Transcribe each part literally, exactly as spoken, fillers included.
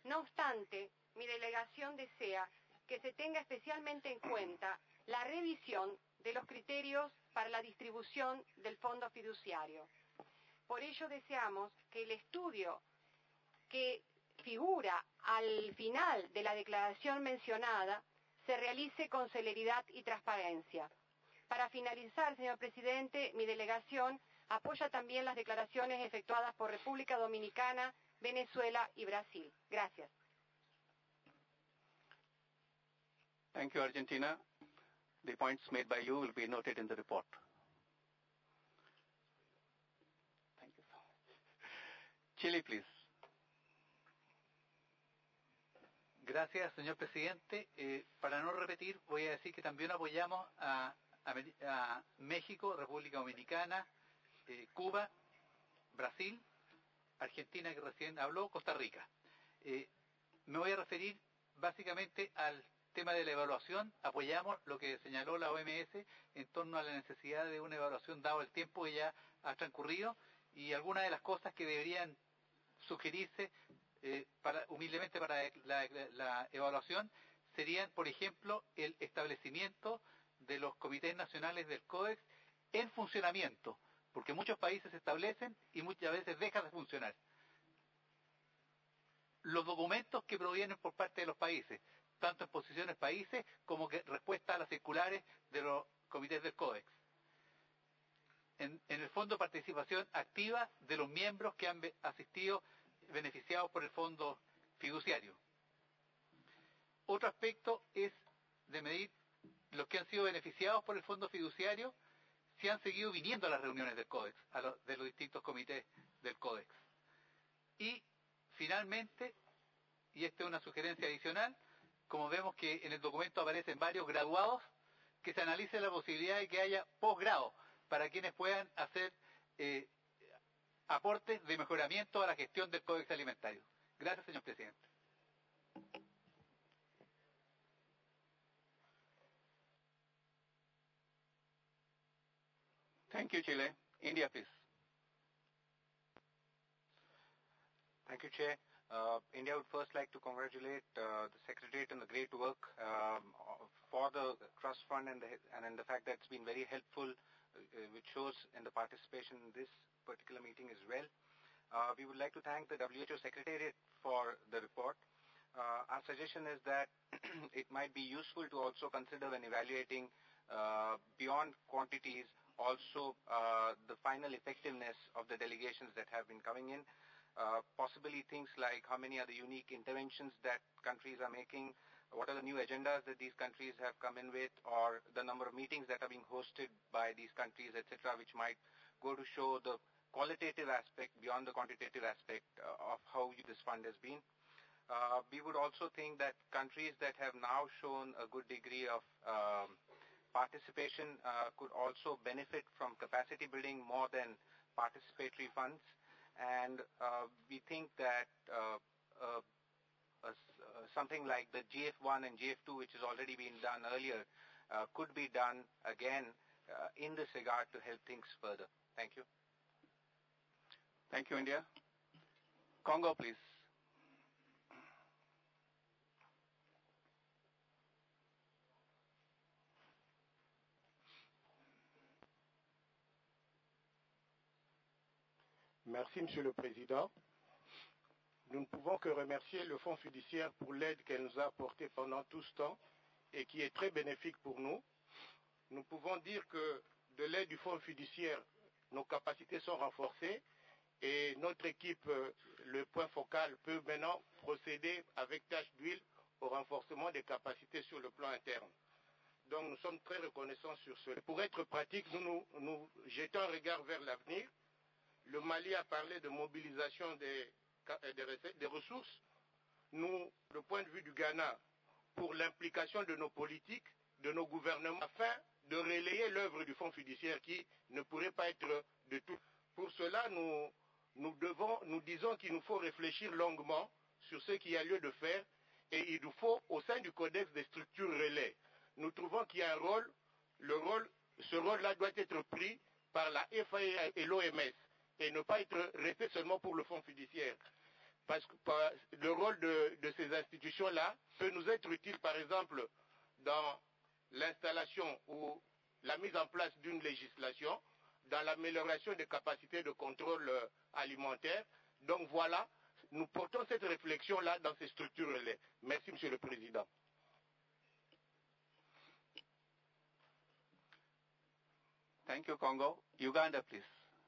No obstante, mi delegación desea que se tenga especialmente en cuenta la revisión de los criterios para la distribución del fondo fiduciario. Por ello deseamos que el estudio que figura al final de la declaración mencionada se realice con celeridad y transparencia. Para finalizar, señor presidente, mi delegación apoya también las declaraciones efectuadas por República Dominicana, Venezuela y Brasil. Gracias. Thank you, Argentina. The points made by you will be noted in the report. Thank you. Chile, please. Gracias, señor presidente. Eh, para no repetir, voy a decir que también apoyamos a, a, a México, República Dominicana, eh, Cuba, Brasil, Argentina, que recién habló, Costa Rica. Eh, me voy a referir básicamente al tema de la evaluación. Apoyamos lo que señaló la O M S en torno a la necesidad de una evaluación dado el tiempo que ya ha transcurrido y algunas de las cosas que deberían sugerirse eh, para, humildemente para la, la, la evaluación serían, por ejemplo, el establecimiento de los comités nacionales del Códex en funcionamiento, porque muchos países se establecen y muchas veces dejan de funcionar. Los documentos que provienen por parte de los países, tanto en posiciones países como que respuesta a las circulares de los comités del Códex. En, en el fondo, participación activa de los miembros que han asistido beneficiados por el fondo fiduciario. Otro aspecto es de medir los que han sido beneficiados por el fondo fiduciario si han seguido viniendo a las reuniones del Códex, a lo, de los distintos comités del Códex. Y finalmente, y esta es una sugerencia adicional, como vemos que en el documento aparecen varios graduados, que se analice la posibilidad de que haya posgrado para quienes puedan hacer eh, aportes de mejoramiento a la gestión del Códex Alimentario. Gracias, señor presidente. Thank you, Chile. India, please. Thank you, Chair. Uh, India would first like to congratulate uh, the Secretariat on the great work um, for the Trust Fund and, the, and in the fact that it's been very helpful, uh, which shows in the participation in this particular meeting as well. Uh, we would like to thank the W H O Secretariat for the report. Uh, our suggestion is that it might be useful to also consider when evaluating uh, beyond quantities also uh, the final effectiveness of the delegations that have been coming in. Uh, possibly things like how many are the unique interventions that countries are making, what are the new agendas that these countries have come in with, or the number of meetings that are being hosted by these countries, et cetera, which might go to show the qualitative aspect beyond the quantitative aspect uh, of how this fund has been. Uh, we would also think that countries that have now shown a good degree of um, participation uh, could also benefit from capacity building more than participatory funds. And uh, we think that uh, uh, uh, something like the G F one and G F two, which has already been done earlier, uh, could be done again uh, in this regard to help things further. Thank you. Thank you, India. Congo, please. Merci, Monsieur le Président. Nous ne pouvons que remercier le Fonds fiduciaire pour l'aide qu'elle nous a apportée pendant tout ce temps et qui est très bénéfique pour nous. Nous pouvons dire que de l'aide du Fonds fiduciaire, nos capacités sont renforcées et notre équipe, le point focal, peut maintenant procéder avec tâche d'huile au renforcement des capacités sur le plan interne. Donc nous sommes très reconnaissants sur ce. Pour être pratique, nous, nous, nous jetons un regard vers l'avenir. Le Mali a parlé de mobilisation des, des, des ressources. Nous, du point de vue du Ghana, pour l'implication de nos politiques, de nos gouvernements, afin de relayer l'œuvre du Fonds fiduciaire qui ne pourrait pas être de tout. Pour cela, nous, nous, devons, nous disons qu'il nous faut réfléchir longuement sur ce qu'il y a lieu de faire et il nous faut, au sein du Codex des structures relais, nous trouvons qu'il y a un rôle, le rôle, ce rôle-là doit être pris par la F A A et l'O M S. Et ne pas être resté seulement pour le fonds fiduciaire. Parce que le rôle de, institutions-là peut nous être utile, par exemple, dans l'installation ou la mise en place d'une législation, dans l'amélioration des capacités de contrôle euh, alimentaire. Donc voilà, nous portons cette réflexion-là dans ces structures-là. Merci, Monsieur le Président. Thank you, Congo. Uganda, please.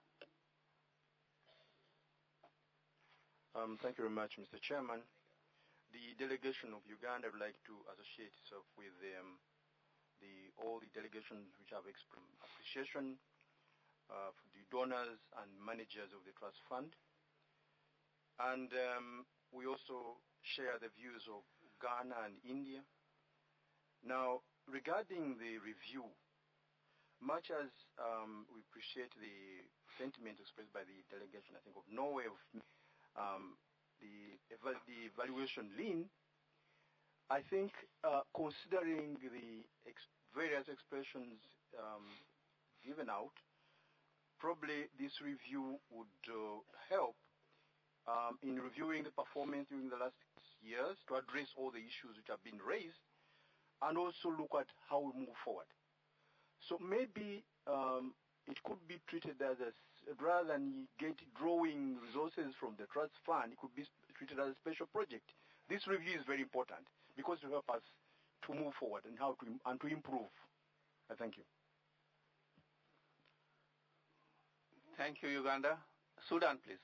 Um, thank you very much, Mister Chairman. The delegation of Uganda would like to associate itself with um, the, all the delegations which have expressed appreciation uh, for the donors and managers of the trust fund. And um, we also share the views of Ghana and India. Now, regarding the review, much as um, we appreciate the sentiment expressed by the delegation, I think, of Norway, of um, the, eval the evaluation lean, I think uh, considering the ex various expressions um, given out, probably this review would uh, help um, in reviewing the performance during the last years to address all the issues which have been raised and also look at how we move forward. So maybe um, it could be treated as a, rather than get drawing resources from the trust fund, it could be treated as a special project. This review is very important because it will help us to move forward and how to and to improve. Uh, thank you. Thank you, Uganda. Sudan, please.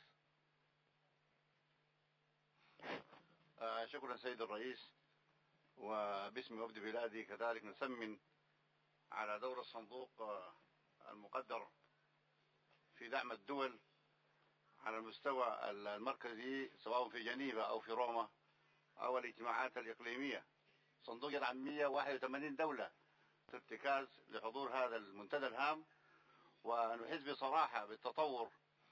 آه شكرا سيد الرئيس. وباسم وفد بلادي كذلك نسمن على دور الصندوق المقدر في دعم الدول على المستوى المركزي سواء في جنيفا أو في روما أو الاجتماعات الإقليمية. صندوق يدعم مئة وواحد وثمانين دولة في ارتكاز لحضور هذا المنتدى الهام، ونحس بصراحة بالتطور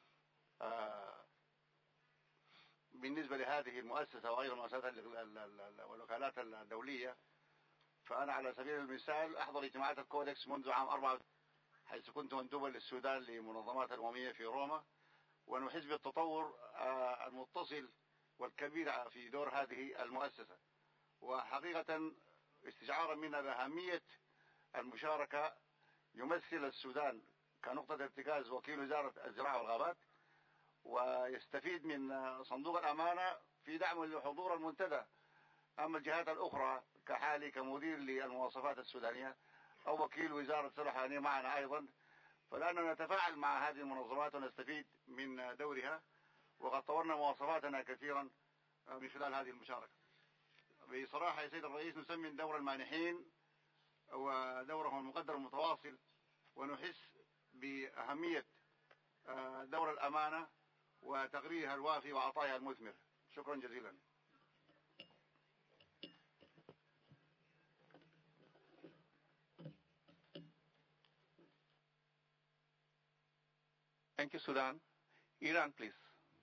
بالنسبة لهذه المؤسسة وغير المؤسسات والوكالات الدولية. فأنا على سبيل المثال أحضر اجتماعات الكودكس منذ عام أربعة حيث كنت مندوبا للسودان لمنظمات الأممية في روما، ونحس بالتطور المتصل والكبير في دور هذه المؤسسة. وحقيقة استشعارا منا بأهمية المشاركة، يمثل السودان كنقطة ارتكاز وكيل وزارة الزراعة والغابات، ويستفيد من صندوق الأمانة في دعم لحضور المنتدى. أما الجهات الأخرى كحالي كمدير للمواصفات السودانية أو وكيل وزارة السلحانية معنا أيضا، فلأننا نتفاعل مع هذه المنظمات ونستفيد من دورها، وقد طورنا مواصفاتنا كثيرا من خلال هذه المشاركة. بصراحة يا سيد الرئيس نسمي دور المانحين ودورهم المقدر المتواصل، ونحس بأهمية دور الأمانة وتقريرها الوافي وعطائها المثمر. شكرا جزيلا. Thank you, Sudan. Iran, please.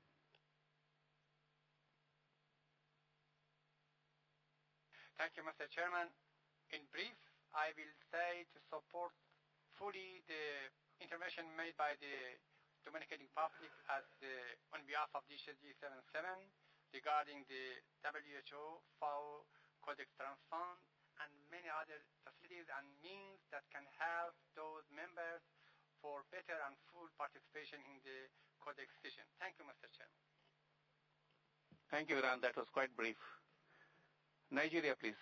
Thank you, Mister Chairman. In brief, I will say to support fully the intervention made by the Dominican Republic as the, on behalf of D C G seventy-seven regarding the W H O, F A O, Codex Trans Fund, and many other facilities and means that can help those members for better and full participation in the Codex session. Thank you, Mister Chairman. Thank you, Iran. That was quite brief. Nigeria, please.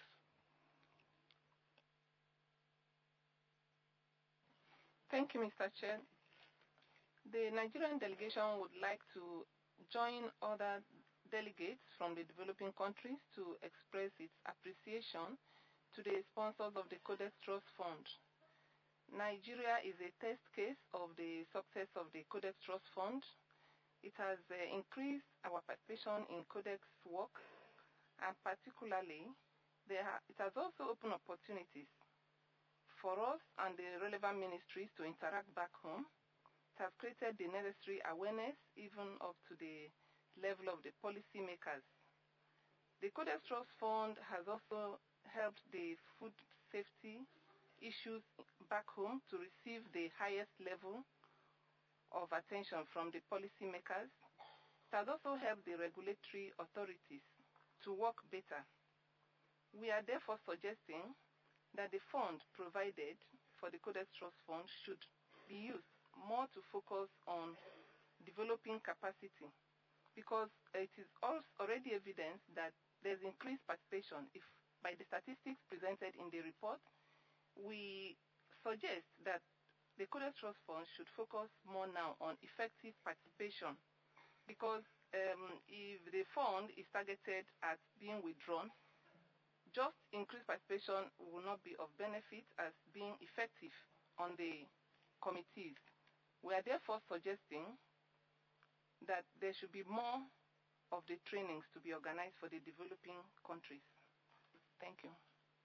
Thank you, Mister Chair. The Nigerian delegation would like to join other delegates from the developing countries to express its appreciation to the sponsors of the Codex Trust Fund. Nigeria is a test case of the success of the Codex Trust Fund. It has uh, increased our participation in Codex work, and particularly, ha it has also opened opportunities for us and the relevant ministries to interact back home. It has created the necessary awareness, even up to the level of the policymakers. The Codex Trust Fund has also helped the food safety issues back home to receive the highest level of attention from the policymakers. It has also helped the regulatory authorities to work better. We are therefore suggesting that the fund provided for the Codex Trust Fund should be used more to focus on developing capacity, because it is already evident that there's increased participation. If by the statistics presented in the report, we suggest that the Codex Trust Fund should focus more now on effective participation, because um, if the fund is targeted at being withdrawn, just increased participation will not be of benefit as being effective on the committees. We are therefore suggesting that there should be more of the trainings to be organized for the developing countries. Thank you.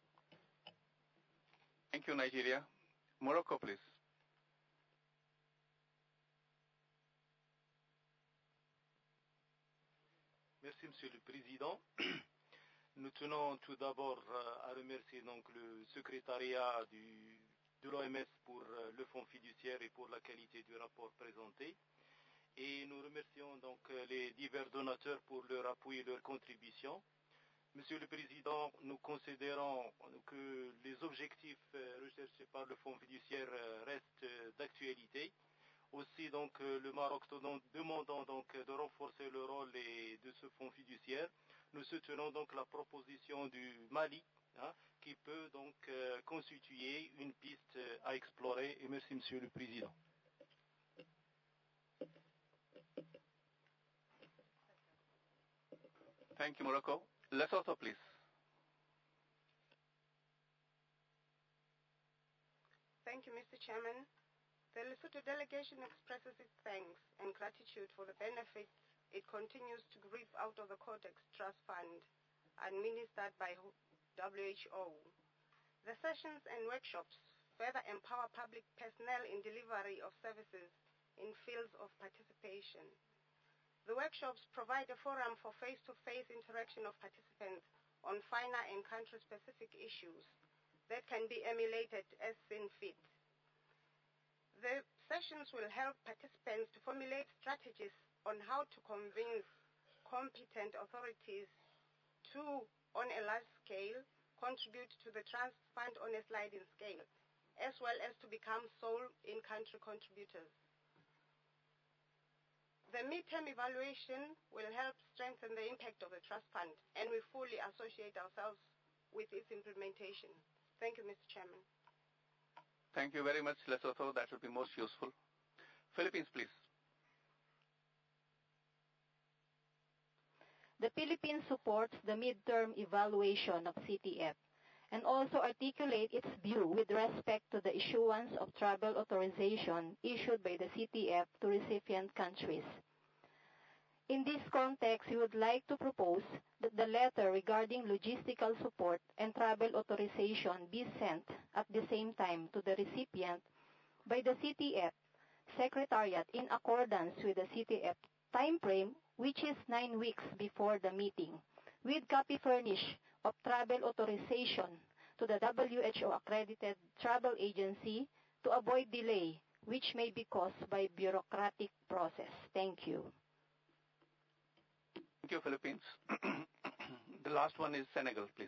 Thank you, Nigeria. Morocco, please. Merci, Monsieur le Président. Nous tenons tout d'abord à remercier donc le secrétariat du, de l'O M S pour le fonds fiduciaire et pour la qualité du rapport présenté. Et nous remercions donc les divers donateurs pour leur appui et leur contribution. Monsieur le Président, nous considérons que les objectifs recherchés par le fonds fiduciaire restent d'actualité. Aussi, donc, le Maroc demandant donc de renforcer le rôle de ce fonds fiduciaire, nous soutenons donc la proposition du Mali, hein, qui peut donc euh, constituer une piste à explorer. Et merci, Monsieur le Président. Thank you, Morocco. Lesotho, please. Thank you, Mister Chairman. The Lesotho delegation expresses its thanks and gratitude for the benefits it continues to reap out of the Codex Trust Fund, administered by W H O. The sessions and workshops further empower public personnel in delivery of services in fields of participation. The workshops provide a forum for face-to-face interaction of participants on finer and country-specific issues that can be emulated as seen fit. The sessions will help participants to formulate strategies on how to convince competent authorities to, on a large scale, contribute to the trust fund on a sliding scale, as well as to become sole in-country contributors. The midterm evaluation will help strengthen the impact of the trust fund, and we fully associate ourselves with its implementation. Thank you, Mister Chairman. Thank you very much, Lesotho. That will be most useful. Philippines, please. The Philippines supports the midterm evaluation of C T F and also articulate its view with respect to the issuance of travel authorization issued by the C T F to recipient countries. In this context, we would like to propose that the letter regarding logistical support and travel authorization be sent at the same time to the recipient by the C T F Secretariat in accordance with the C T F time frame, which is nine weeks before the meeting, with copy furnished of travel authorization to the W H O accredited travel agency to avoid delay, which may be caused by bureaucratic process. Thank you. Thank you, Philippines. The last one is Senegal, please.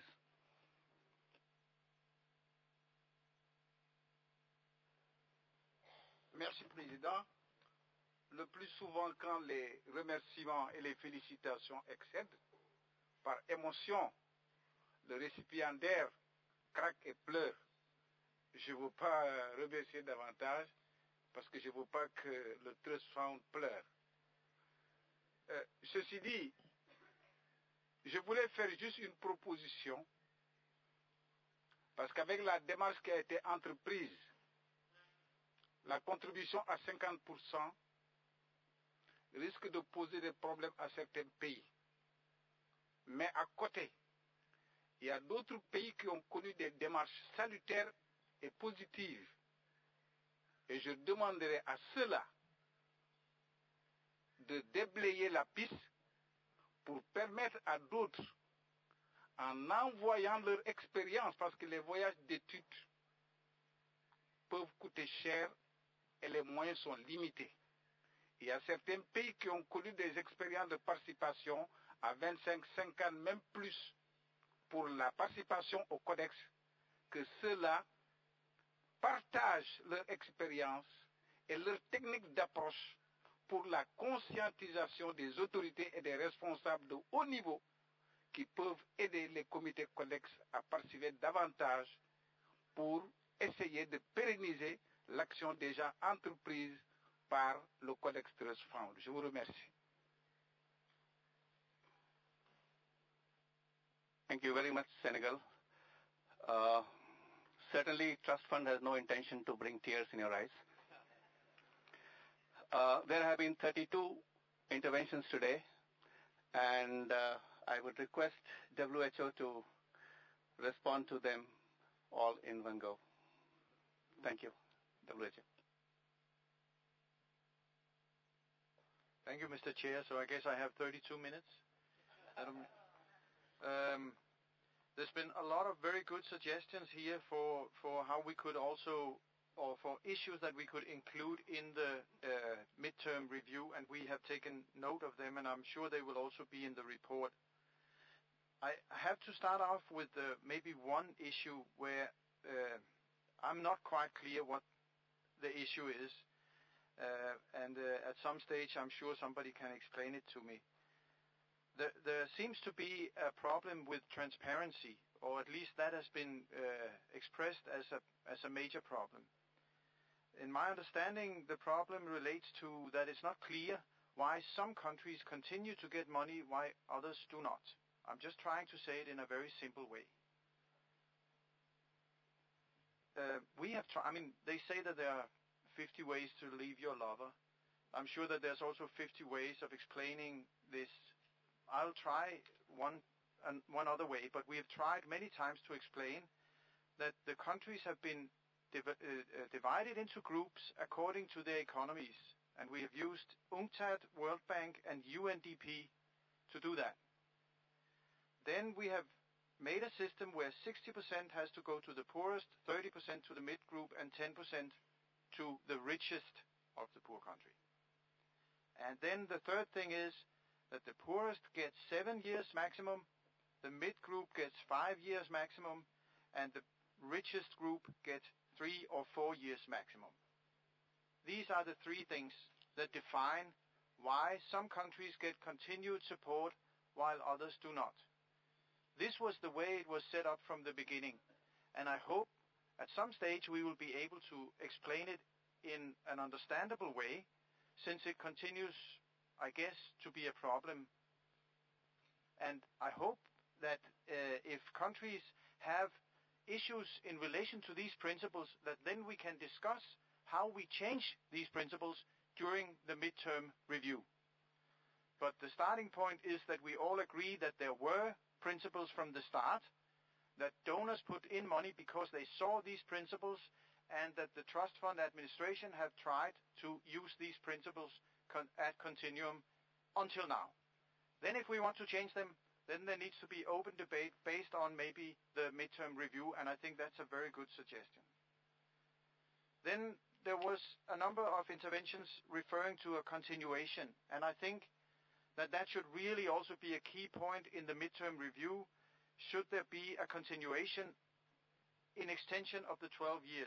Merci, Président. Le plus souvent, quand les remerciements et les félicitations excèdent, par émotion, le récipiendaire craque et pleure. Je ne veux pas remercier davantage parce que je ne veux pas que le Trust Fund pleure. Euh, ceci dit, je voulais faire juste une proposition parce qu'avec la démarche qui a été entreprise, la contribution à cinquante pour cent risque de poser des problèmes à certains pays. Mais à côté, il y a d'autres pays qui ont connu des démarches salutaires et positives. Et je demanderai à ceux-là de déblayer la piste pour permettre à d'autres, en envoyant leur expérience, parce que les voyages d'études peuvent coûter cher et les moyens sont limités. Il y a certains pays qui ont connu des expériences de participation à vingt-cinq, cinquante, même plus pour la participation au Codex, que ceux-là partagent leur expérience et leur technique d'approche pour la conscientisation des autorités et des responsables de haut niveau qui peuvent aider les comités Codex à participer davantage pour essayer de pérenniser l'action déjà entreprise par le Codex Trust Fund. Je vous remercie. Thank you very much, Senegal. Uh, certainly, Trust Fund has no intention to bring tears in your eyes. Uh, there have been thirty-two interventions today, and uh, I would request W H O to respond to them all in one go. Thank you, W H O. Thank you, Mister Chair. So I guess I have thirty-two minutes. Adam, um, there's been a lot of very good suggestions here for, for how we could also, or for issues that we could include in the uh, midterm review, and we have taken note of them, and I'm sure they will also be in the report. I have to start off with uh, maybe one issue where uh, I'm not quite clear what the issue is. Uh, and uh, at some stage, I'm sure somebody can explain it to me. There, there seems to be a problem with transparency, or at least that has been uh, expressed as a, as a major problem. In my understanding, the problem relates to that it's not clear why some countries continue to get money, why others do not. I'm just trying to say it in a very simple way. Uh, we have tried, I mean, they say that there are fifty ways to leave your lover. I'm sure that there's also fifty ways of explaining this. I'll try one uh, one other way, but we have tried many times to explain that the countries have been div- uh, uh, divided into groups according to their economies, and we have used UNCTAD, World Bank, and U N D P to do that. Then we have made a system where sixty percent has to go to the poorest, thirty percent to the mid group, and ten percent to the richest of the poor country. And then the third thing is that the poorest gets seven years maximum, the mid group gets five years maximum, and the richest group gets three or four years maximum. These are the three things that define why some countries get continued support while others do not. This was the way it was set up from the beginning, and I hope at some stage we will be able to explain it in an understandable way, since it continues, I guess, to be a problem. And I hope that uh, if countries have issues in relation to these principles, that then we can discuss how we change these principles during the midterm review. But the starting point is that we all agree that there were principles from the start, that donors put in money because they saw these principles, and that the Trust Fund administration have tried to use these principles con- ad continuum until now. Then if we want to change them, then there needs to be open debate based on maybe the midterm review, and I think that's a very good suggestion. Then there was a number of interventions referring to a continuation, and I think that that should really also be a key point in the midterm review. Should there be a continuation in extension of the twelve years?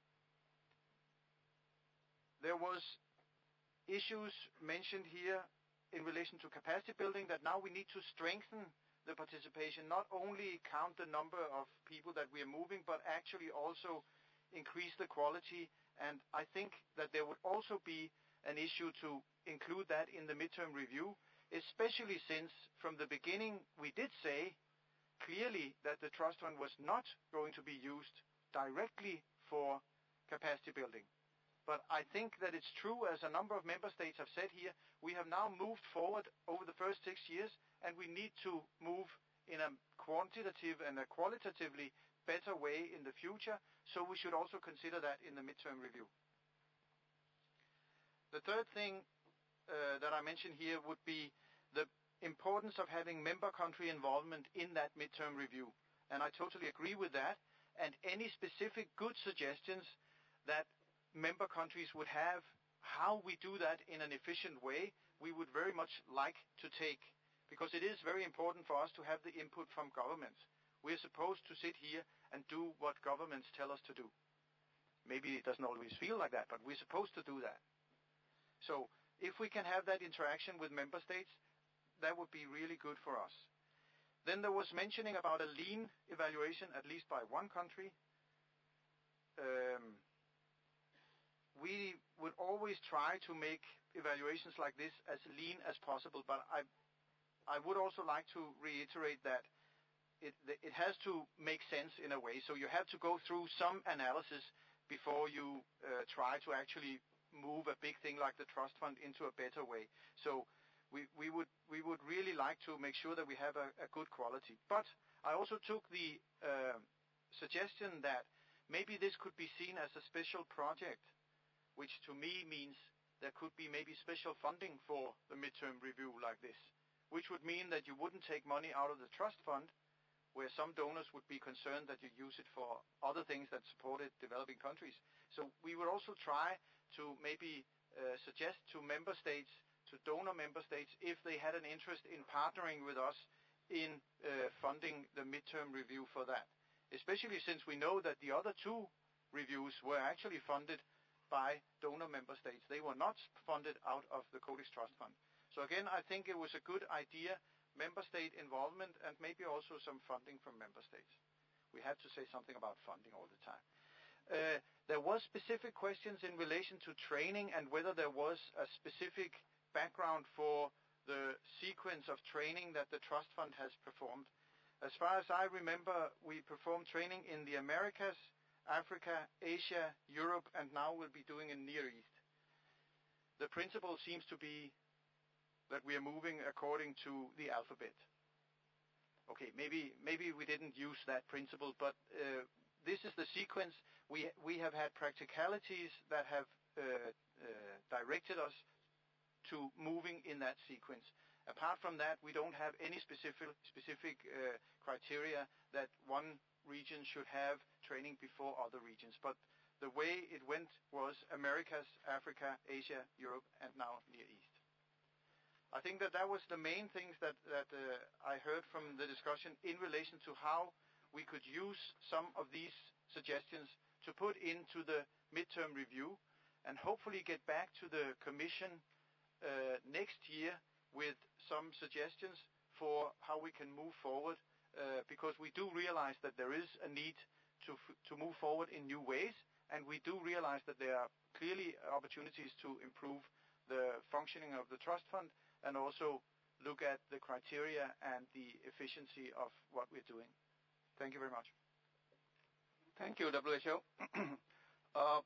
There was issues mentioned here in relation to capacity building, that now we need to strengthen the participation, not only count the number of people that we are moving, but actually also increase the quality. And I think that there would also be an issue to include that in the midterm review, especially since from the beginning we did say clearly that the Trust Fund was not going to be used directly for capacity building. But I think that it's true, as a number of member states have said here, we have now moved forward over the first six years, and we need to move in a quantitative and a qualitatively better way in the future, so we should also consider that in the midterm review. The third thing uh, that I mentioned here would be the importance of having member country involvement in that midterm review. And I totally agree with that. And any specific good suggestions that member countries would have, how we do that in an efficient way, we would very much like to take. because it is very important for us to have the input from governments. We're supposed to sit here and do what governments tell us to do. Maybe it doesn't always feel like that, but we're supposed to do that. So if we can have that interaction with member states, that would be really good for us. Then there was mentioning about a lean evaluation, at least by one country. Um, we would always try to make evaluations like this as lean as possible, but I, I would also like to reiterate that it, it has to make sense in a way. So you have to go through some analysis before you uh, try to actually move a big thing like the trust fund into a better way. So we, we would we would really like to make sure that we have a, a good quality. But I also took the uh, suggestion that maybe this could be seen as a special project, which to me means there could be maybe special funding for the midterm review like this, which would mean that you wouldn't take money out of the trust fund, where some donors would be concerned that you use it for other things that supported developing countries. So we would also try to maybe uh, suggest to member states, to donor member states, if they had an interest in partnering with us in uh, funding the midterm review for that, especially since we know that the other two reviews were actually funded by donor member states. They were not funded out of the Codex Trust Fund. So again, I think it was a good idea, member state involvement, and maybe also some funding from member states. We have to say something about funding all the time. Uh, there was specific questions in relation to training and whether there was a specific background for the sequence of training that the Trust Fund has performed. As far as I remember, we performed training in the Americas, Africa, Asia, Europe, and now we'll be doing in Near East. The principle seems to be that we are moving according to the alphabet. Okay, maybe maybe we didn't use that principle, but uh, this is the sequence. We we have had practicalities that have uh, uh, directed us to moving in that sequence. Apart from that, we don't have any specific specific uh, criteria that one region should have training before other regions. But the way it went was Americas, Africa, Asia, Europe, and now Near East. I think that that was the main things that, that uh, I heard from the discussion in relation to how we could use some of these suggestions to put into the midterm review and hopefully get back to the Commission uh, next year with some suggestions for how we can move forward. Uh, because we do realize that there is a need to f- to move forward in new ways, and we do realize that there are clearly opportunities to improve the functioning of the trust fund and also look at the criteria and the efficiency of what we're doing. Thank you very much. Thank you, W H O. uh,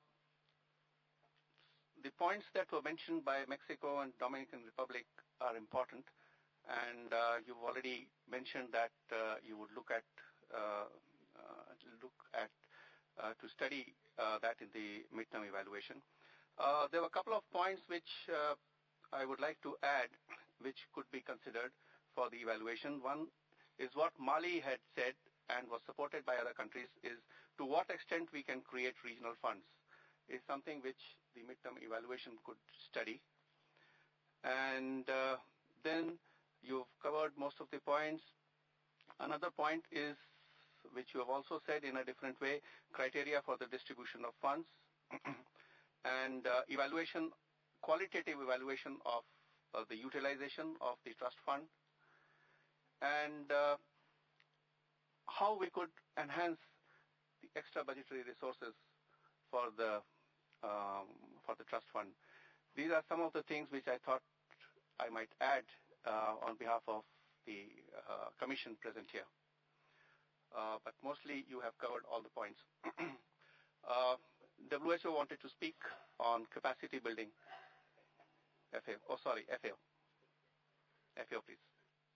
the points that were mentioned by Mexico and Dominican Republic are important. And uh, you've already mentioned that uh, you would look at uh, uh, look at uh, to study uh, that in the midterm evaluation. Uh, there were a couple of points which uh, I would like to add, which could be considered for the evaluation. One is what Mali had said and was supported by other countries, is to what extent we can create regional funds is something which the midterm evaluation could study. And uh, then you've covered most of the points. Another point is, which you have also said in a different way, criteria for the distribution of funds and uh, evaluation, qualitative evaluation of uh, the utilization of the trust fund, and uh, how we could enhance the extra budgetary resources for the um, for the trust fund. These are some of the things which I thought I might add Uh, on behalf of the uh, Commission present here. Uh, but mostly you have covered all the points. uh, W H O wanted to speak on capacity building. F A O. Oh, sorry, F A O. F A O, please.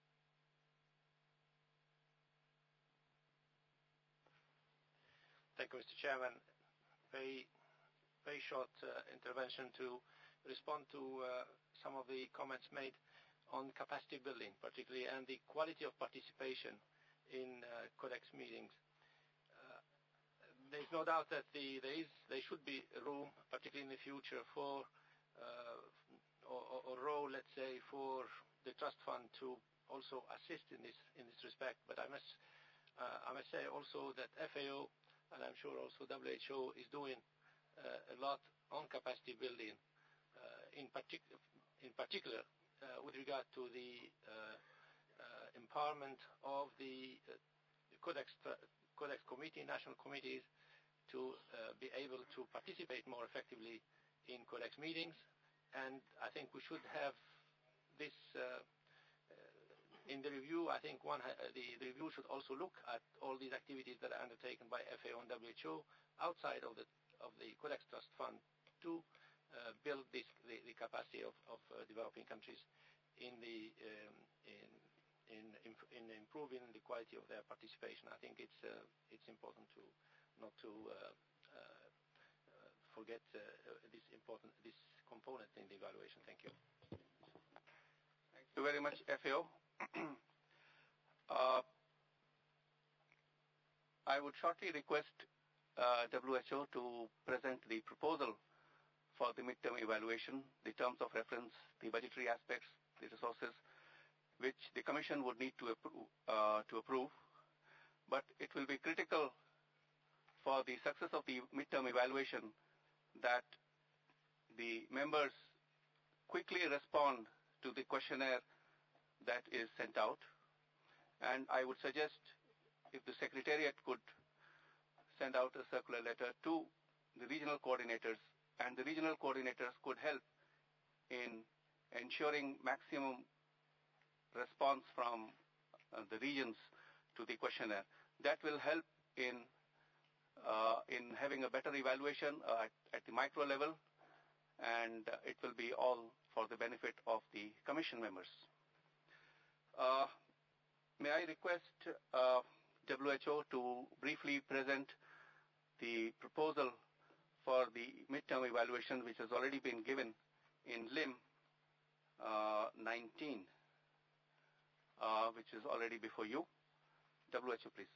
Thank you, Mister Chairman. Very, very short uh, intervention to respond to uh, some of the comments made on capacity building, particularly, and the quality of participation in uh, Codex meetings. Uh, there's no doubt that the, there is, there should be room, particularly in the future, for uh, or, or role, let's say, for the trust fund to also assist in this in this respect. But I must uh, I must say also that F A O, and I'm sure also W H O, is doing uh, a lot on capacity building, uh, in, partic in particular uh, with regard to the uh, uh, empowerment of the, uh, the Codex, Codex Committee, national committees, to uh, be able to participate more effectively in Codex meetings. And I think we should have this uh, uh, in the review. I think one ha the, the review should also look at all these activities that are undertaken by F A O and W H O outside of the of the Codex Trust Fund to uh, build this, the, the capacity of, of uh, developing countries in the um, in, in in improving the quality of their participation. I think it's uh, it's important to not to uh, uh, uh, forget uh, this important this component in the evaluation. Thank you. Thank you very much, F A O. uh, I would shortly request uh, W H O to present the proposal for the midterm evaluation, the terms of reference, the budgetary aspects, the resources, which the Commission would need to approve, uh, to approve. But it will be critical for the success of the midterm evaluation that the members quickly respond to the questionnaire that is sent out. And I would suggest if the Secretariat could send out a circular letter to the regional coordinators, and the regional coordinators could help in ensuring maximum response from uh, the regions to the questionnaire. That will help in uh, in having a better evaluation uh, at, at the micro level, and uh, it will be all for the benefit of the Commission members. Uh, may I request uh, W H O to briefly present the proposal for the midterm evaluation, which has already been given in Lim uh, nineteen, uh, which is already before you. W H O, please.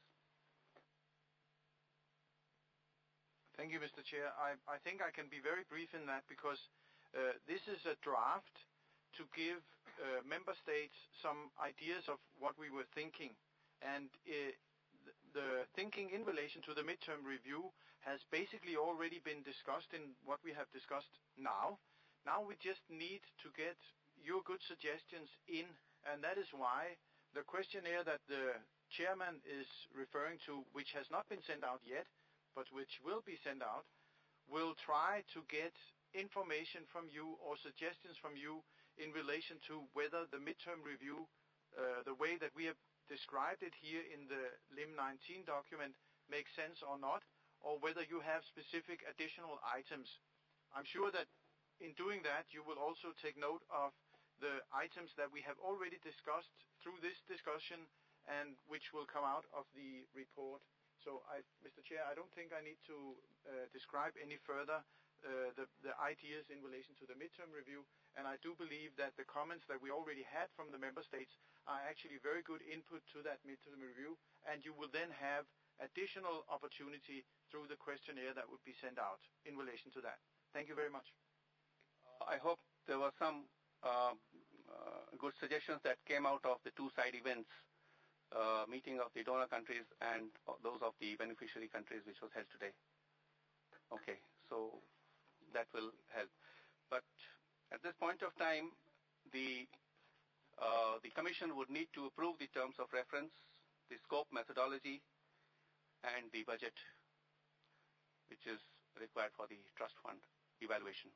Thank you, Mister Chair. I, I think I can be very brief in that because uh, this is a draft to give uh, member states some ideas of what we were thinking. And uh, the thinking in relation to the midterm review has basically already been discussed in what we have discussed now. Now we just need to get your good suggestions in, and that is why the questionnaire that the chairman is referring to, which has not been sent out yet, but which will be sent out, will try to get information from you or suggestions from you in relation to whether the midterm review, uh, the way that we have described it here in the Lim nineteen document, makes sense or not, or whether you have specific additional items. I'm sure that in doing that, you will also take note of the items that we have already discussed through this discussion and which will come out of the report. So, I, Mister Chair, I don't think I need to uh, describe any further uh, the, the ideas in relation to the midterm review, and I do believe that the comments that we already had from the member states are actually very good input to that midterm review, and you will then have additional opportunity through the questionnaire that would be sent out in relation to that. Thank you very much. I hope there were some uh, uh, good suggestions that came out of the two side events, uh, meeting of the donor countries and those of the beneficiary countries, which was held today. Okay, so that will help. But at this point of time, the uh, the Commission would need to approve the terms of reference, the scope, methodology, and the budget, which is required for the trust fund evaluation.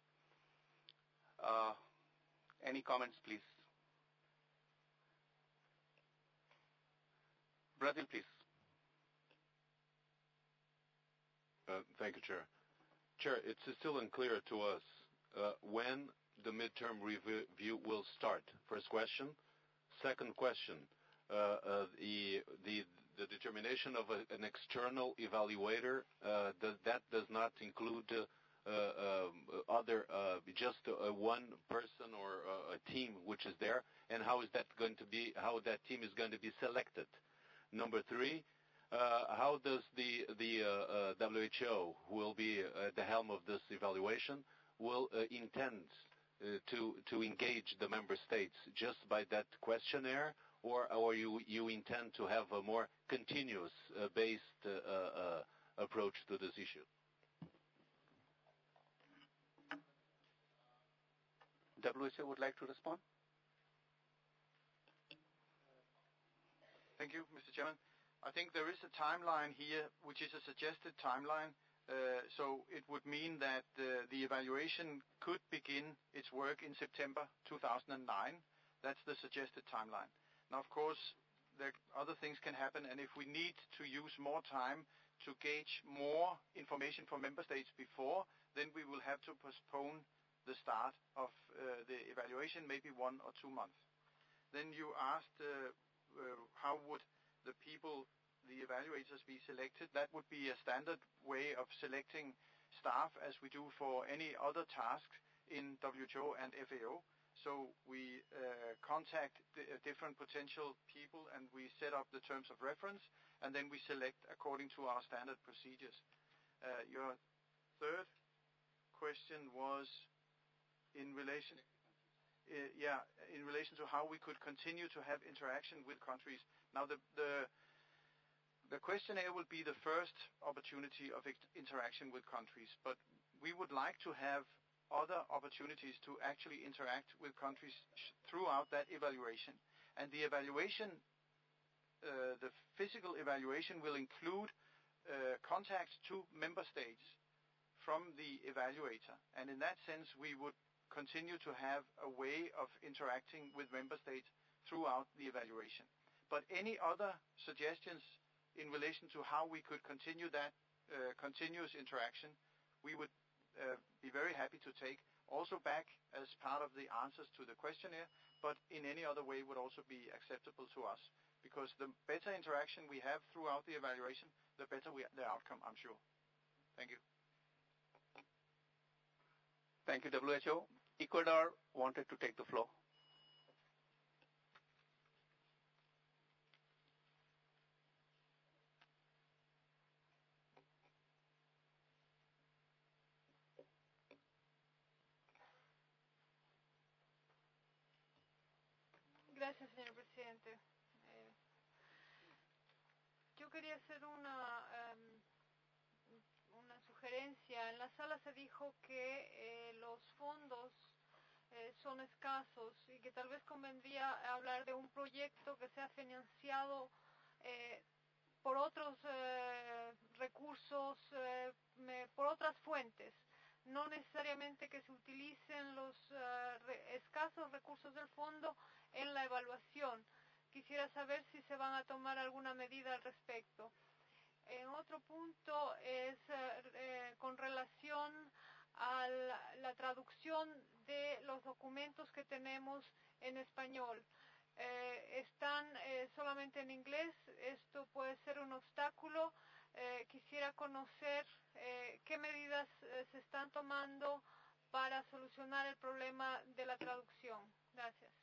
Uh, any comments, please? Brazil, please. Uh, thank you, Chair. Chair, it's still unclear to us uh, when the midterm review will start. First question. Second question, uh, uh, the, the, the determination of a, an external evaluator, uh, does, that does not include uh, uh, um, other, uh, just uh, one person or uh, a team which is there, and how is that going to be, how that team is going to be selected? Number three, uh, how does the, the uh, uh, W H O, who will be at the helm of this evaluation, will uh, intend uh, to to engage the member states just by that questionnaire, or or you you intend to have a more continuous uh, based uh, uh, approach to this issue? W H O would like to respond. Thank you, Mister Chairman. I think there is a timeline here, which is a suggested timeline. Uh, so it would mean that uh, the evaluation could begin its work in September two thousand nine. That's the suggested timeline. Now, of course, there, other things can happen, and if we need to use more time to gauge more information from member states before, then we will have to postpone the start of uh, the evaluation, maybe one or two months. Then you asked uh, uh, how would the people, the evaluators, be selected. That would be a standard way of selecting staff as we do for any other task in W H O and F A O. So we uh, contact the, uh, different potential people and we set up the terms of reference, and then we select according to our standard procedures. Uh, your third question was in relation Uh, yeah, in relation to how we could continue to have interaction with countries. Now, the the, the questionnaire will be the first opportunity of interaction with countries, but we would like to have other opportunities to actually interact with countries throughout that evaluation. And the evaluation, uh, the physical evaluation will include uh, contacts to member states from the evaluator. And in that sense, we would continue to have a way of interacting with member states throughout the evaluation. But any other suggestions in relation to how we could continue that uh, continuous interaction, we would uh, be very happy to take, also back as part of the answers to the questionnaire, but in any other way would also be acceptable to us, because the better interaction we have throughout the evaluation, the better we, the outcome, I'm sure. Thank you. Thank you, W H O. Ecuador wanted to take the floor. Gracias, señor presidente. Eh, yo quería hacer una, um, una sugerencia. En la sala se dijo que eh, los fondos eh, son escasos y que tal vez convendría hablar de un proyecto que sea financiado eh, por otros eh, recursos, eh, me, por otras fuentes. No necesariamente que se utilicen los uh, re, escasos recursos del fondo en la evaluación. Quisiera saber si se van a tomar alguna medida al respecto. En otro punto es eh, con relación a la, la traducción de los documentos que tenemos en español. Eh, están eh, solamente en inglés, esto puede ser un obstáculo. Eh, quisiera conocer eh, qué medidas eh, se están tomando para solucionar el problema de la traducción. Gracias.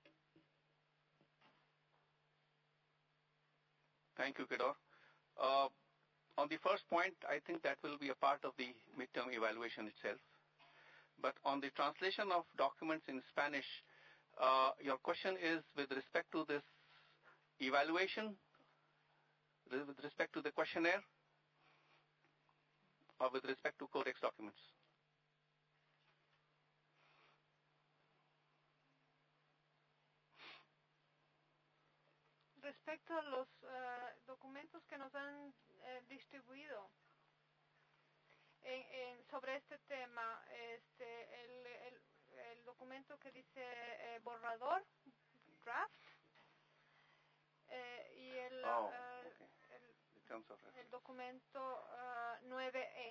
Thank you, Kedor. Uh, on the first point, I think that will be a part of the midterm evaluation itself. But on the translation of documents in Spanish, uh, your question is with respect to this evaluation, with respect to the questionnaire, or with respect to codex documents? Respecto a los uh, documentos que nos han eh, distribuido en, en, sobre este tema, este, el, el, el documento que dice eh, borrador, draft, eh, y el, oh, uh, okay. el, el documento uh, nueve E.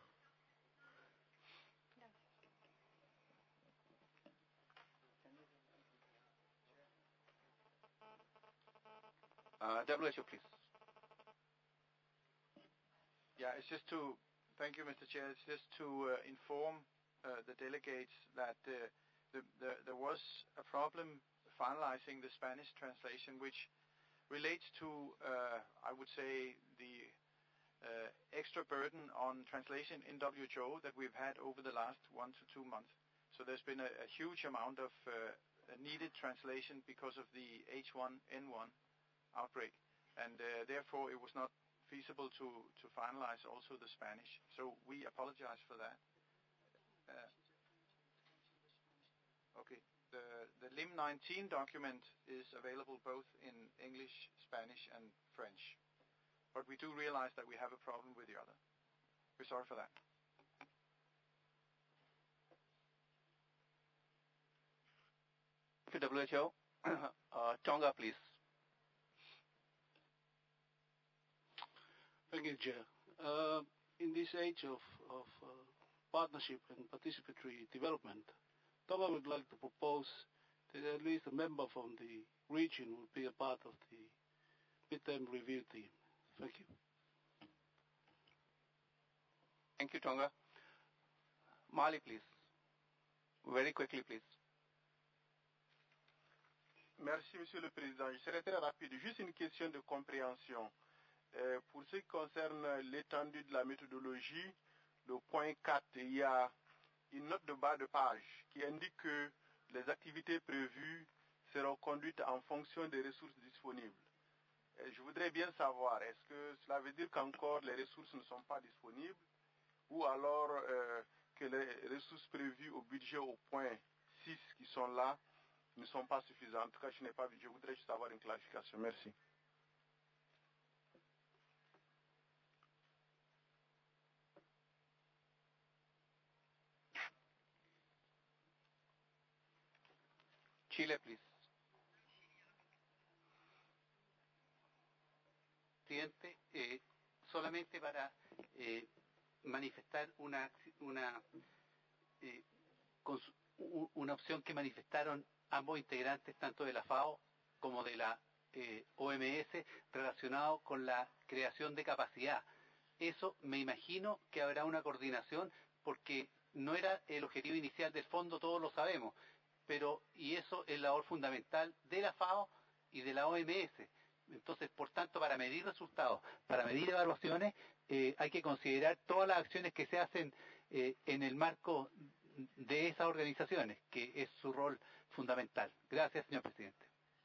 Uh, W H O, please. Yeah, it's just to, thank you, Mister Chair. It's just to uh, inform uh, the delegates that uh, the, the, there was a problem finalizing the Spanish translation, which relates to, uh, I would say, the uh, extra burden on translation in W H O that we've had over the last one to two months. So there's been a, a huge amount of uh, needed translation because of the H one N one outbreak, and uh, therefore it was not feasible to, to finalize also the Spanish. So we apologize for that. Uh, okay, the, the L I M nineteen document is available both in English, Spanish, and French. But we do realize that we have a problem with the other. We're sorry for that. To W H O, uh, Tonga, please. Thank you, Chair. Uh, in this age of, of uh, partnership and participatory development, Tonga would like to propose that at least a member from the region would be a part of the midterm review team. Thank you. Thank you, Tonga. Mali, please. Very quickly, please. Merci, Monsieur le Président. Je serai très rapide. Juste une question de compréhension. Euh, pour ce qui concerne l'étendue de la méthodologie, le point quatre, il y a une note de bas de page qui indique que les activités prévues seront conduites en fonction des ressources disponibles. Et je voudrais bien savoir, est-ce que cela veut dire qu'encore les ressources ne sont pas disponibles ou alors euh, que les ressources prévues au budget au point six qui sont là ne sont pas suffisantes. En tout cas, je n'ai pas vu. Je voudrais juste avoir une clarification. Merci. Chile, please. Presidente, eh, solamente para eh, manifestar una, una, eh, una opción que manifestaron ambos integrantes, tanto de la FAO como de la eh, O M S, relacionado con la creación de capacidad. Eso me imagino que habrá una coordinación, porque no era el objetivo inicial del fondo, todos lo sabemos, pero y eso es labor fundamental de la FAO y de la O M S. Entonces, por tanto, para medir resultados, para medir evaluaciones, eh, hay que considerar todas las acciones que se hacen eh, en el marco de esas organizaciones, que es su rol fundamental. Gracias, señor presidente.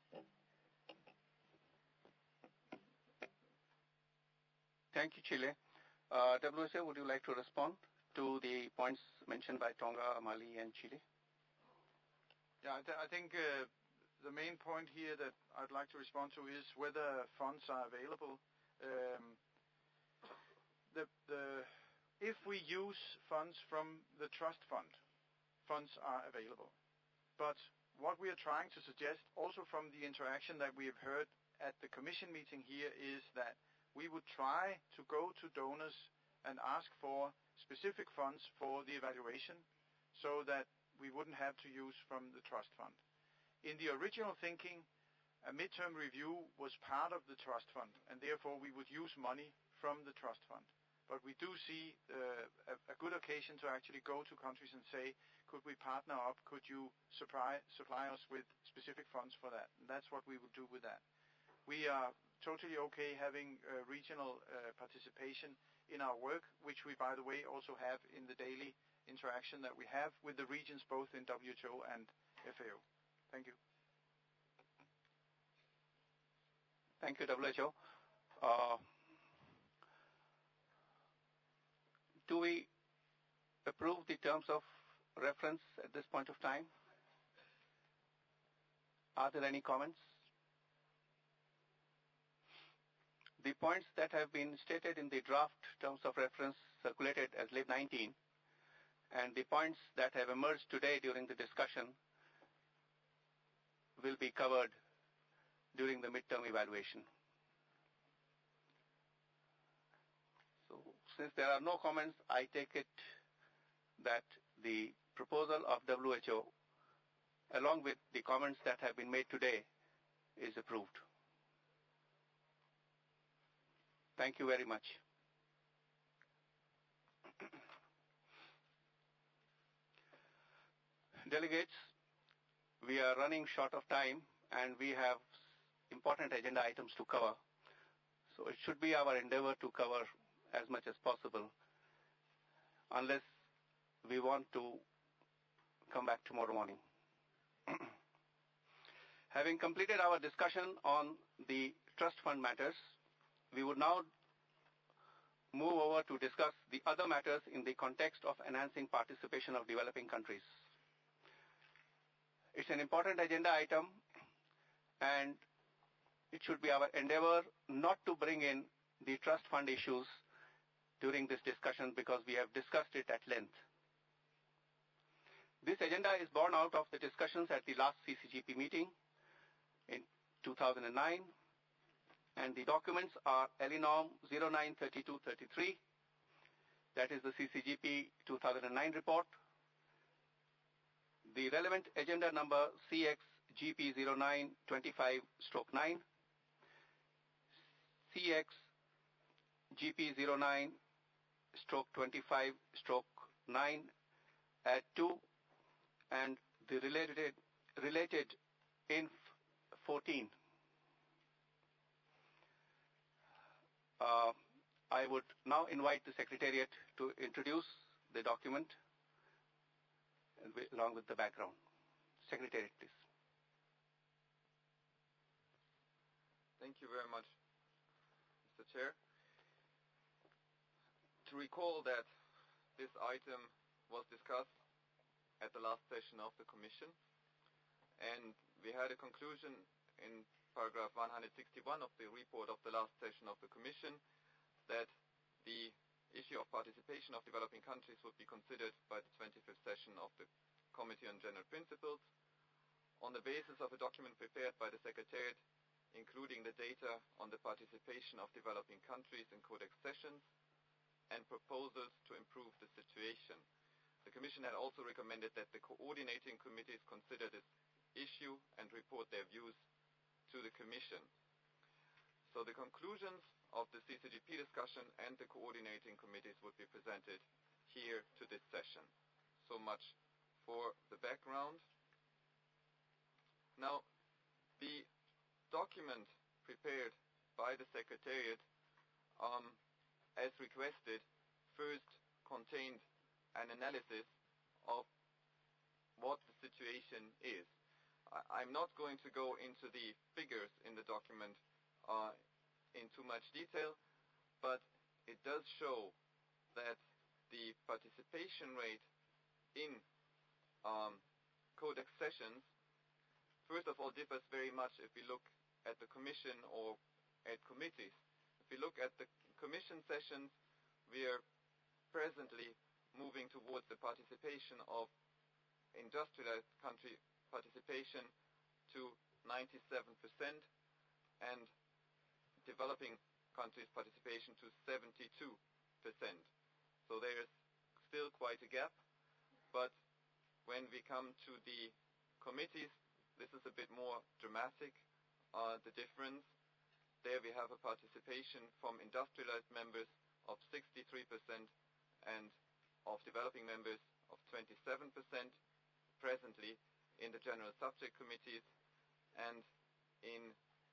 Thank you, Chile. Uh, W H O, would you like to respond to the points mentioned by Tonga, Mali, and Chile? Yeah, I, th I think uh, the main point here that I'd like to respond to is whether funds are available. Um, the, the, if we use funds from the trust fund, funds are available. But what we are trying to suggest, also from the interaction that we have heard at the Commission meeting here, is that we would try to go to donors and ask for specific funds for the evaluation so that we wouldn't have to use from the trust fund. In the original thinking, a midterm review was part of the trust fund, and therefore we would use money from the trust fund. But we do see uh, a, a good occasion to actually go to countries and say, could we partner up? Could you supply, supply us with specific funds for that? And that's what we would do with that. We are totally okay having uh, regional uh, participation in our work, which we, by the way, also have in the daily interaction that we have with the regions, both in W H O and F A O. Thank you. Thank you, W H O. Uh, do we approve the terms of reference at this point of time? Are there any comments? The points that have been stated in the draft terms of reference circulated as L I B nineteen and the points that have emerged today during the discussion will be covered during the midterm evaluation. So since there are no comments, I take it that the proposal of W H O, along with the comments that have been made today, is approved. Thank you very much. Delegates, we are running short of time and we have important agenda items to cover. So it should be our endeavor to cover as much as possible, unless we want to come back tomorrow morning. Having completed our discussion on the trust fund matters, we would now move over to discuss the other matters in the context of enhancing participation of developing countries. It's an important agenda item, and it should be our endeavor not to bring in the trust fund issues during this discussion because we have discussed it at length. This agenda is born out of the discussions at the last C C G P meeting in two thousand nine, and the documents are ELINOM zero nine thirty-two thirty-three, that is the C C G P two thousand nine report, the relevant agenda number C X G P zero nine twenty-five stroke nine, C X G P zero nine stroke twenty-five stroke nine at two, and the related, related inf fourteen. Uh, I would now invite the Secretariat to introduce the document along with the background. Secretariat, please. Thank you very much, Mister Chair. To recall that this item was discussed at the last session of the Commission, and we had a conclusion in paragraph one hundred sixty-one of the report of the last session of the Commission that the issue of participation of developing countries would be considered by the twenty-fifth session of the Committee on General Principles on the basis of a document prepared by the Secretariat, including the data on the participation of developing countries in Codex sessions and proposals to improve the situation. The Commission had also recommended that the coordinating committees consider this issue and report their views to the Commission. So the conclusions of the C C G P discussion and the coordinating committees would be presented here to this session. So much for the background. Now, the document prepared by the Secretariat, um, as requested, first contained an analysis of what the situation is. I, I'm not going to go into the figures in the document uh, in too much detail, but it does show that the participation rate in um, Codex sessions, first of all, differs very much if we look at the Commission or at committees. If we look at the Commission sessions, we are presently moving towards the participation of industrialized country participation to ninety-seven percent and developing countries participation to seventy-two percent. So there is still quite a gap, but when we come to the committees, this is a bit more dramatic, uh, the difference. There we have a participation from industrialized members of sixty-three percent and of developing members of twenty-seven percent presently in the general subject committees, and in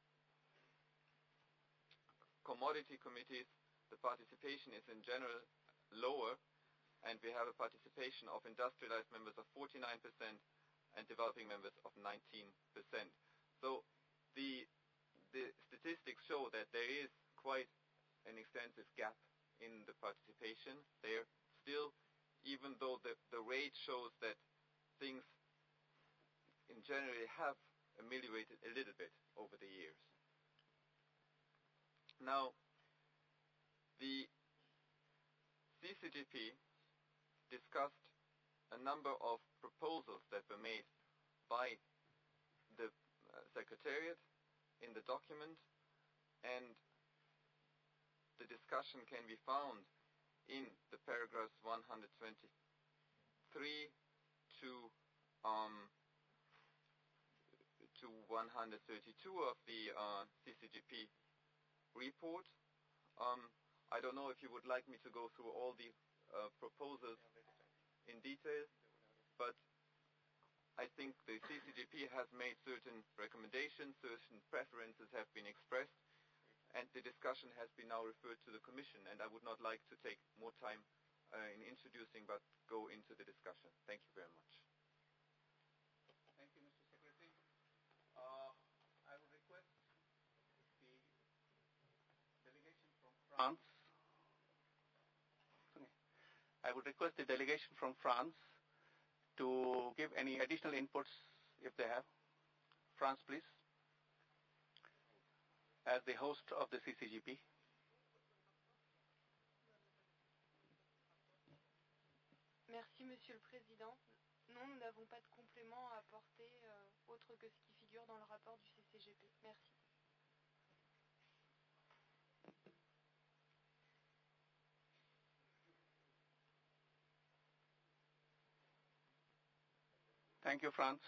commodity committees the participation is in general lower, and we have a participation of industrialized members of forty-nine percent and developing members of nineteen percent. So the the statistics show that there is quite an extensive gap in the participation there still, even though the, the rate shows that things in general have ameliorated a little bit over the years. Now, the C C G P discussed a number of proposals that were made by the uh, Secretariat in the document, and the discussion can be found in the paragraphs one hundred twenty-three to um, to one hundred thirty-two of the uh, C C G P report. Um, I don't know if you would like me to go through all the uh, proposals in detail, but I think the C C G P has made certain recommendations, certain preferences have been expressed, and the discussion has been now referred to the Commission, and I would not like to take more time uh, in introducing, but go into the discussion. Thank you very much. France. I would request the delegation from France to give any additional inputs if they have. France, please, as the host of the C C G P. Merci, Monsieur le Président. Non, nous n'avons pas de complément à apporter euh, autre que ce qui figure dans le rapport du C C G P. Merci. Thank you, Franz.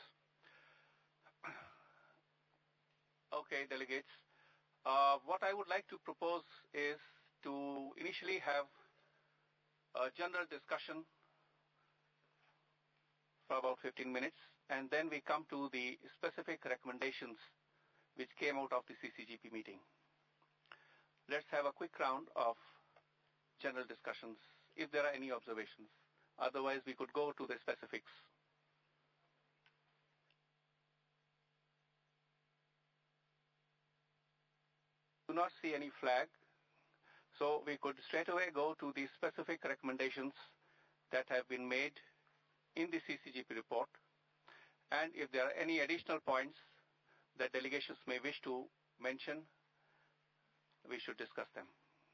Okay, delegates. Uh, what I would like to propose is to initially have a general discussion for about fifteen minutes, and then we come to the specific recommendations which came out of the C C G P meeting. Let's have a quick round of general discussions, if there are any observations. Otherwise, we could go to the specifics. Do not see any flag, so we could straight away go to the specific recommendations that have been made in the C C G P report, and if there are any additional points that delegations may wish to mention, we should discuss them.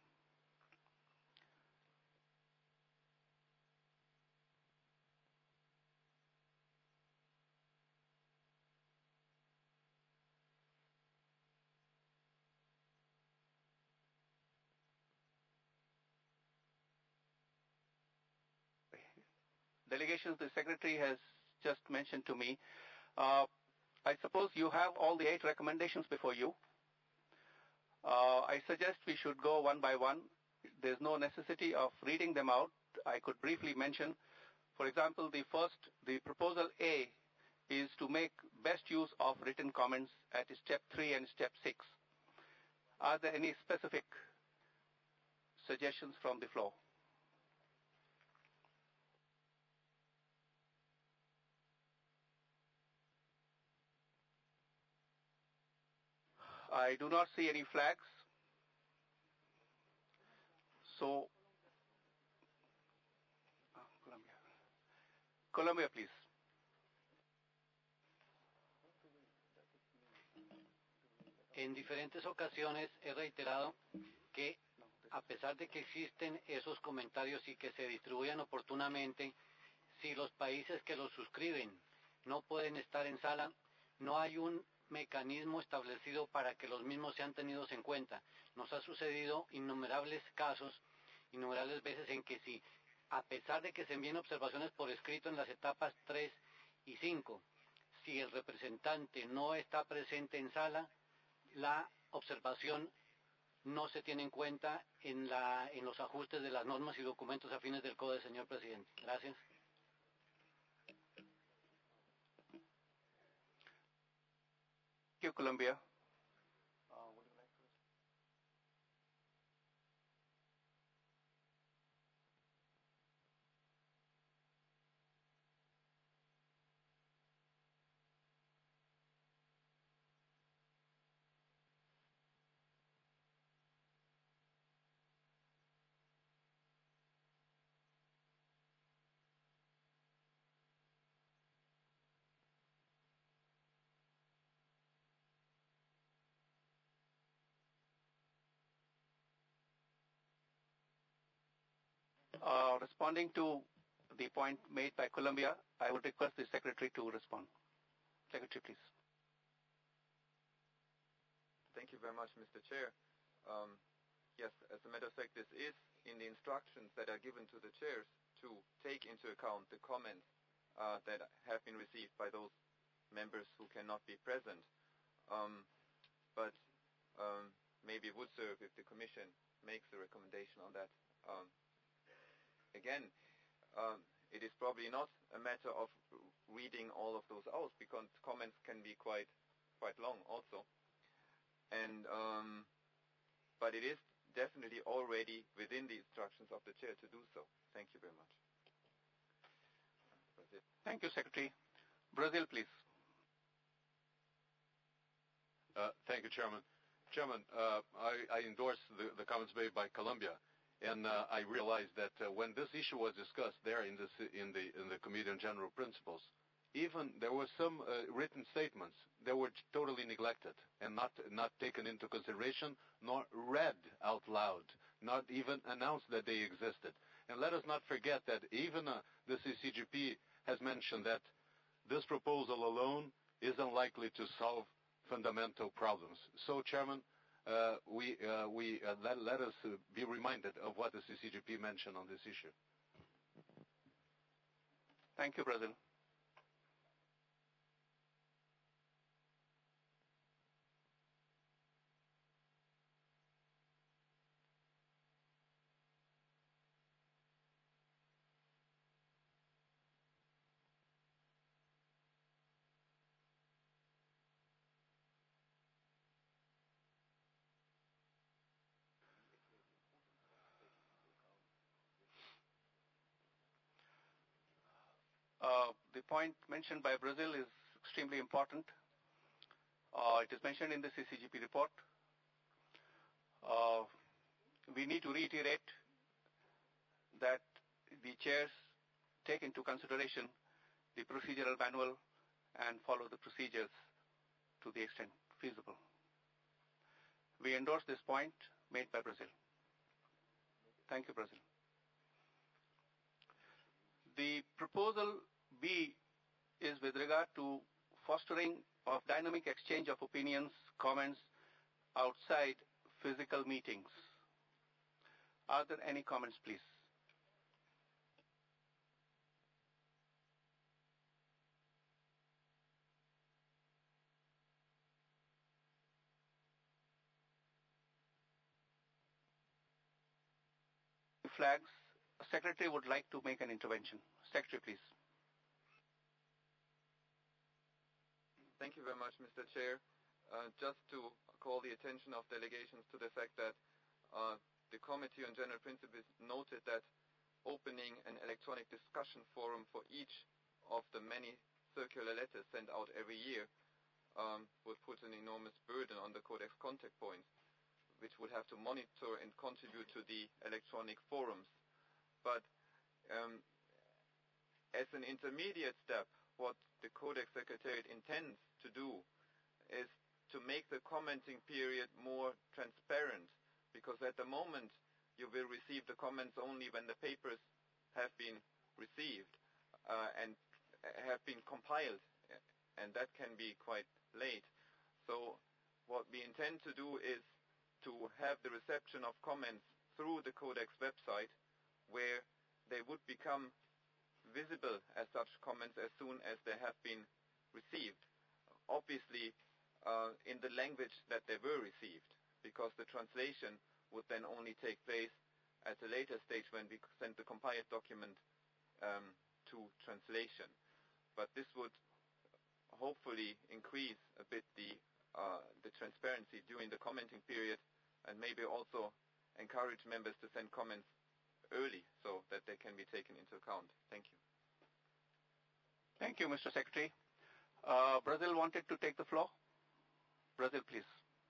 Delegations, the Secretary has just mentioned to me. Uh, I suppose you have all the eight recommendations before you. Uh, I suggest we should go one by one. There's no necessity of reading them out. I could briefly mention, for example, the first, the proposal A is to make best use of written comments at step three and step six. Are there any specific suggestions from the floor? I do not see any flags. So, Colombia. Colombia, please. En diferentes ocasiones he reiterado que a pesar de que existen esos comentarios y que se distribuyan oportunamente, si los países que los suscriben no pueden estar en sala, no hay un mecanismo establecido para que los mismos sean tenidos en cuenta. Nos ha sucedido innumerables casos, innumerables veces en que si, a pesar de que se envíen observaciones por escrito en las etapas tres y cinco, si el representante no está presente en sala, la observación no se tiene en cuenta en, la, en los ajustes de las normas y documentos afines del Código, señor presidente. Gracias. Thank you, Colombia. Uh, responding to the point made by Colombia, I would request the Secretary to respond. Secretary, please. Thank you very much, Mister Chair. Um, yes, as a matter of fact, this is in the instructions that are given to the chairs to take into account the comments uh, that have been received by those members who cannot be present. Um, but um, maybe it would serve if the Commission makes a recommendation on that. Um, Again, um, it is probably not a matter of reading all of those out because comments can be quite quite long also. And um, but it is definitely already within the instructions of the chair to do so. Thank you very much. Thank you, Secretary. Brazil, please. Uh, thank you, Chairman. Chairman, uh, I, I endorse the, the comments made by Colombia, and uh, I realized that uh, when this issue was discussed there in, this, in the in the Committee on General Principles, even there were some uh, written statements that were totally neglected and not not taken into consideration, nor read out loud, not even announced that they existed. And let us not forget that even uh, the C C G P has mentioned that this proposal alone is unlikely to solve fundamental problems. So, Chairman, uh, we, uh, we, uh, let, let us uh, be reminded of what the C C G P mentioned on this issue. Thank you, Brazil. Uh, the point mentioned by Brazil is extremely important. Uh, it is mentioned in the C C G P report. Uh, we need to reiterate that the chairs take into consideration the procedural manual and follow the procedures to the extent feasible. We endorse this point made by Brazil. Thank you, Brazil. The proposal B is with regard to fostering of dynamic exchange of opinions, comments outside physical meetings. Are there any comments, please? Flags. Secretary would like to make an intervention. Secretary, please. Thank you very much, Mister Chair. Uh, just to call the attention of delegations to the fact that uh, the Committee on General Principles noted that opening an electronic discussion forum for each of the many circular letters sent out every year um, would put an enormous burden on the Codex contact points, which would have to monitor and contribute to the electronic forums. But um, as an intermediate step, what the Codex Secretariat intends to do is to make the commenting period more transparent, because at the moment you will receive the comments only when the papers have been received uh, and have been compiled, and that can be quite late. So what we intend to do is to have the reception of comments through the Codex website, where they would become visible as such comments as soon as they have been received. Obviously, uh, in the language that they were received, because the translation would then only take place at a later stage when we send the compiled document um, to translation. But this would hopefully increase a bit the, uh, the transparency during the commenting period, and maybe also encourage members to send comments early so that they can be taken into account. Thank you. Thank you, Mister Secretary. Uh, Brazil wanted to take the floor. Brazil, please.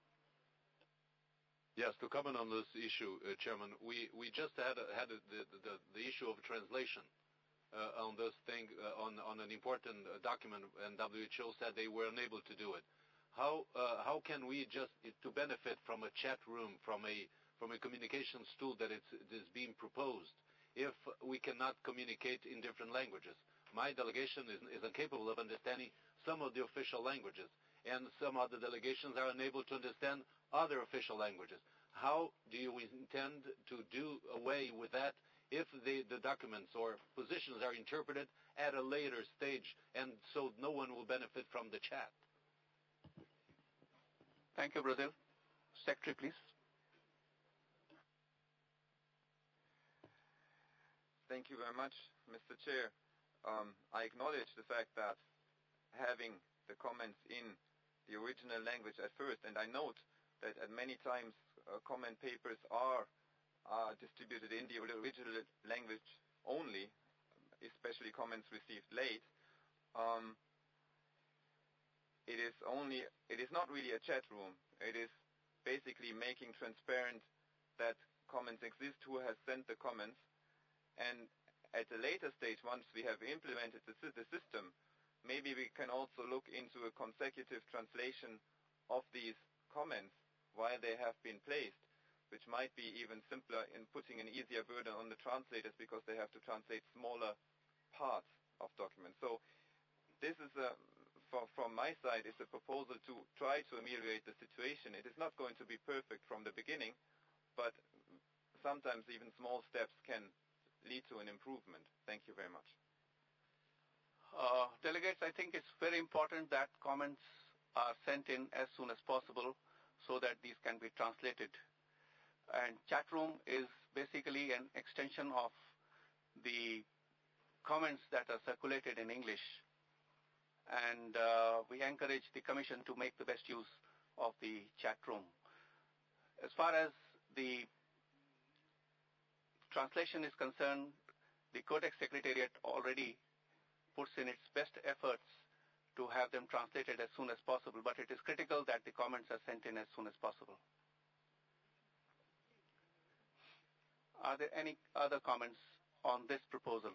Yes, to comment on this issue, uh, Chairman, we, we just had a, had a, the, the the issue of translation uh, on this thing uh, on on an important uh, document, and W H O said they were unable to do it. How uh, how can we just to benefit from a chat room, from a from a communications tool that it's, is being proposed, if we cannot communicate in different languages? My delegation is, is incapable of understanding some of the official languages, and some other delegations are unable to understand other official languages. How do you intend to do away with that if the, the documents or positions are interpreted at a later stage, and so no one will benefit from the chat? Thank you, Brazil. Secretary, please. Thank you very much, Mister Chair. Um, I acknowledge the fact that having the comments in the original language at first, and I note that at many times uh, comment papers are uh, distributed in the original language only, especially comments received late. Um, it is only, it is not really a chat room. It is basically making transparent that comments exist, who has sent the comments, and at a later stage, once we have implemented the, the system, maybe we can also look into a consecutive translation of these comments while they have been placed, which might be even simpler in putting an easier burden on the translators because they have to translate smaller parts of documents. So this is, a, for, from my side, is a proposal to try to ameliorate the situation. It is not going to be perfect from the beginning, but sometimes even small steps can lead to an improvement. Thank you very much. Uh, delegates, I think it's very important that comments are sent in as soon as possible so that these can be translated. And chat room is basically an extension of the comments that are circulated in English. And uh, we encourage the Commission to make the best use of the chat room. As far as the translation is concerned, the Codex Secretariat already puts in its best efforts to have them translated as soon as possible, but it is critical that the comments are sent in as soon as possible. Are there any other comments on this proposal?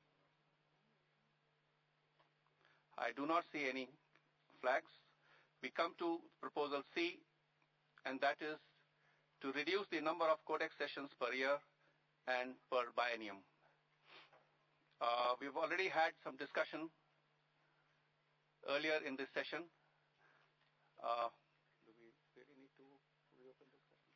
I do not see any flags. We come to proposal C, and that is to reduce the number of Codex sessions per year and per biennium. Uh, we've already had some discussion earlier in this session. Uh, do we really need to reopen this session?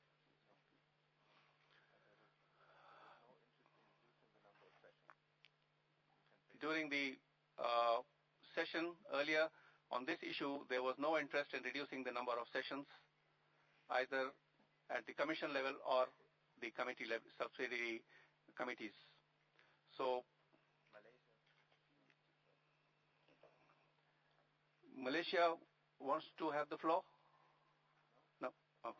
During the uh, session earlier on this issue, there was no interest in reducing the number of sessions, either at the Commission level or the committee level, subsidiary committees. So, Malaysia wants to have the floor? No? Okay.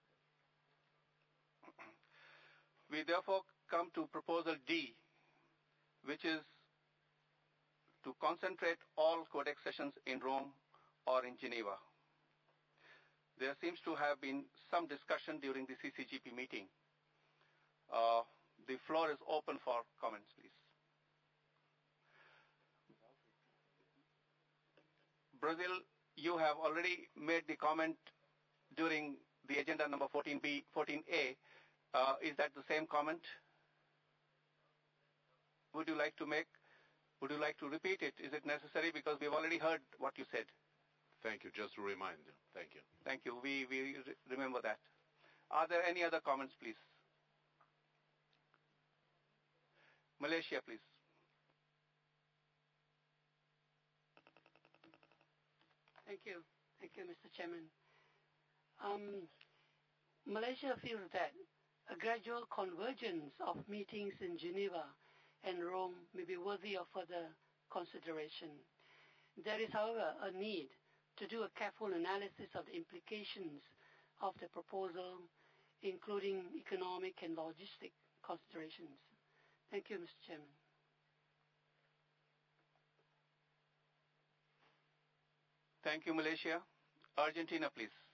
We therefore come to proposal D, which is to concentrate all Codex sessions in Rome or in Geneva. There seems to have been some discussion during the C C G P meeting. Uh, the floor is open for comments, please. Brazil, you have already made the comment during the agenda number fourteen B, fourteen A. Uh, is that the same comment? Would you like to make, would you like to repeat it? Is it necessary? Because we've already heard what you said. Thank you. Just a reminder. Thank you. Thank you. We, we remember that. Are there any other comments, please? Malaysia, please. Thank you. Thank you, Mister Chairman. Um, Malaysia feels that a gradual convergence of meetings in Geneva and Rome may be worthy of further consideration. There is, however, a need to do a careful analysis of the implications of the proposal, including economic and logistic considerations. Thank you, Mister Chairman. Thank you, Malaysia. Argentina, please.